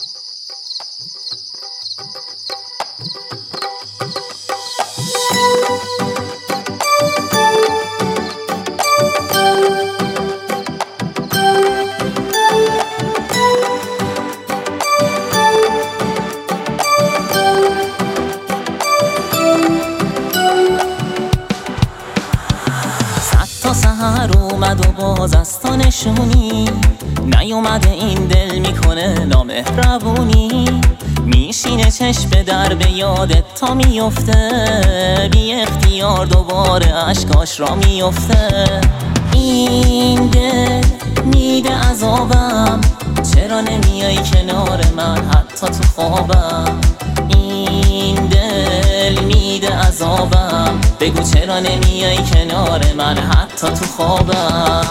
سحر اومد و باز از تو نشونی نیومده، این دل میکنه نامهربونی، میشینه چشم در به یادت تا میفته، بی اختیار دوباره اشکاش را میفته. این دل میده عذابم، چرا نمیای کنار من حتی تو خوابم؟ این دل میده عذابم، بگو چرا نمیای کنار من حتی تو خوابم؟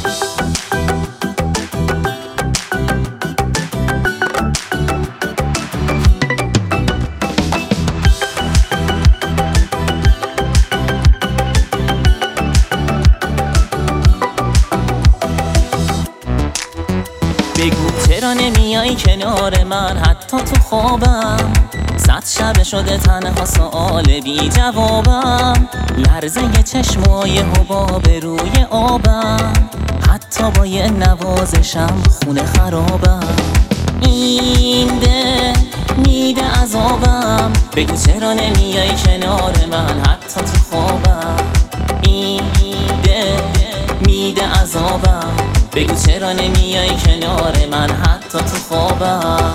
بگو چرا نمیای کنار من حتی تو خوابم؟ 100 شب شده تنها سؤال بی جوابم، لرزه چشمای حباب روی آبم، حتی با یه نوازشم خونه خرابم. این دل میده عذابم، بگو چرا نمیای کنار من حتی تو خوابم؟ این دل میده عذابم، بگو چرا نمیای کنار من حتی تو خوابم؟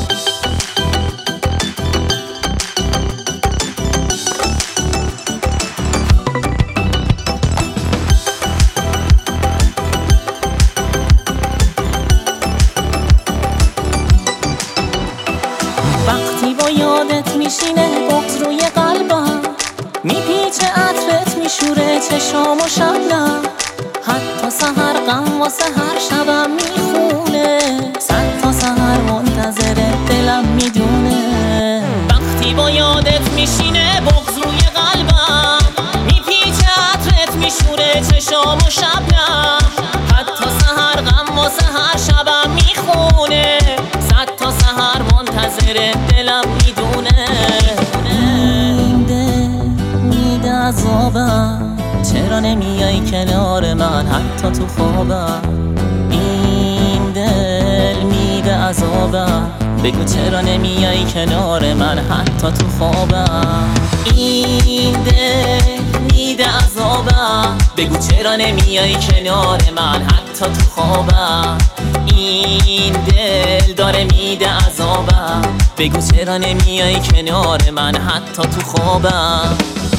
وقتی با یادت میشینه بغض روی قلبم، میپیچه عطرت میشوره چشام و شبنم، حتی سحر غم واسه هر شبم میخونه، 100 تا سحر منتظره دلم میدونه. وقتی با یادت میشینه بغض روی قلبم، میپیچه عطرت میشوره چشام و شبنم، حتی سحر غم واسه هر شبم میخونه، 100 تا سحر منتظره دلم میدونه. این دل میده عذابم، چرا نمیای کنار من حتی تو خوابم؟ این دل میده عذابم، بگو چرا نمیای کنار من حتی تو خوابم؟ این دل میده عذابم، بگو چرا نمیای کنار من حتی تو خوابم؟ این دل داره میده عذابم، بگو چرا نمیای کنار من حتی تو خوابم؟